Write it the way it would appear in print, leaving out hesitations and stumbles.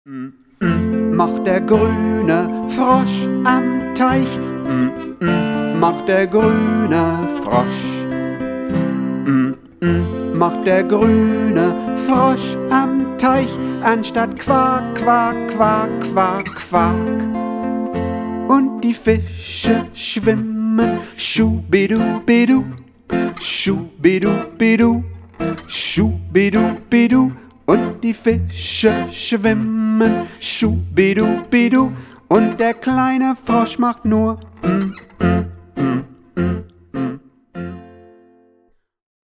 Macht der grüne Frosch am Teich, macht der grüne Frosch. Macht der grüne Frosch am Teich, anstatt Quak, Quak, Quak, Quak, Quak. Und die Fische schwimmen, schubidu-bidu, schubidu-bidu, schubidu-bidu. Und die Fische schwimmen, schubidu-bidu. Und der kleine Frosch macht nur